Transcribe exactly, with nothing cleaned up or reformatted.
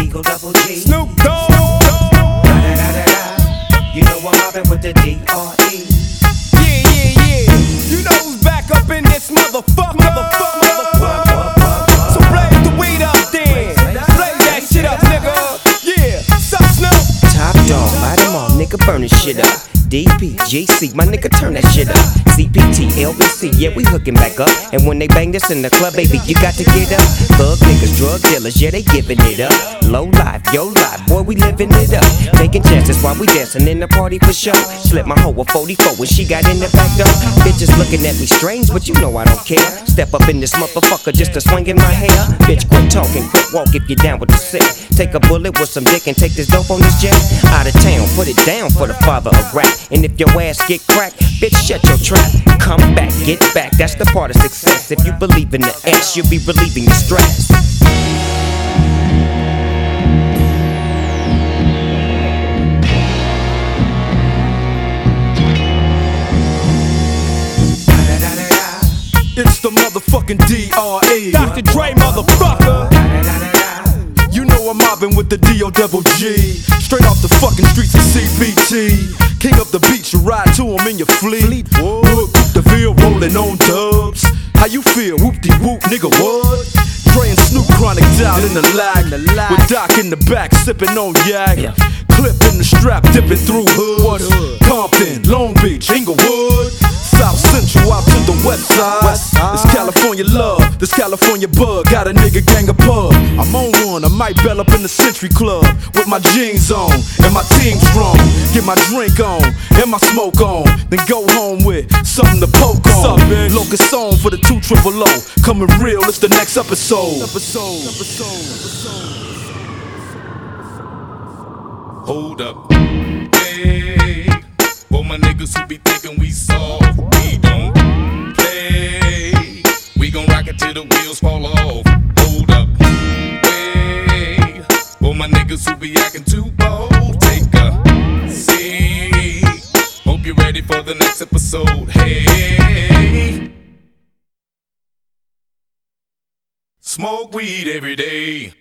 Eagle Double G. Snoop Dogg. You know I'm mobbing with the D R E. Yeah, yeah, yeah. You know who's back up in this motherfucker. Motherfucker, motherfucker. So blaze the weed up then. Blaze that shit up, nigga. Yeah, sup, Snoop? Top dog, light 'em all, nigga, burn this shit up. D P, G C, my nigga, turn that shit up. C P T, L B C, yeah, we hooking back up. And when they bang this in the club, baby, you got to get up. Thug niggas, drug dealers, yeah, they giving it up. Low life, yo life, boy, we living it up. Taking chances while we dancing in the party for sure. Slip my hoe a forty-four when she got in the back door. Bitches looking at me strange, but you know I don't care. Step up in this motherfucker just to swing in my hair. Bitch, quit talking, quit walk if you're down with the sick. Take a bullet with some dick and take this dope on this jet. Out of town, put it down for the father of rap. And if your ass get cracked, bitch, shut your trap. Come back, get back, that's the part of success. If you believe in the ass, you'll be relieving your stress. It's the motherfucking D R E. Doctor Dre, motherfucker. You know I'm mobbing with the D O Double G. Straight off the fucking streets of C B T. King up the beach, you ride to him in your fleet. Whoop, the field rolling on dubs. How you feel? Whoop-de-whoop, nigga, what? Dre and Snoop Chronic down in the lag. With Doc in the back, sipping on yak. Clip in the strap, dipping through hoods. Compton, Long Beach, Inglewood. South Central out to the west side. West side. This California love, this California bug. Got a nigga gang of pub. I'm on one, I might bell up in the Century Club. With my jeans on, and my team strong. Get my drink on, and my smoke on. Then go home with something to poke on. Locust on for the two triple O. Coming real, it's the next episode. Episode, episode, episode. Hold up, hey. For my niggas who be thinking we soft, we don't play. We gon' rock it till the wheels fall off. Hold up, hey. For my niggas who be acting too bold, take a seat. Hope you're ready for the next episode. Hey, smoke weed every day.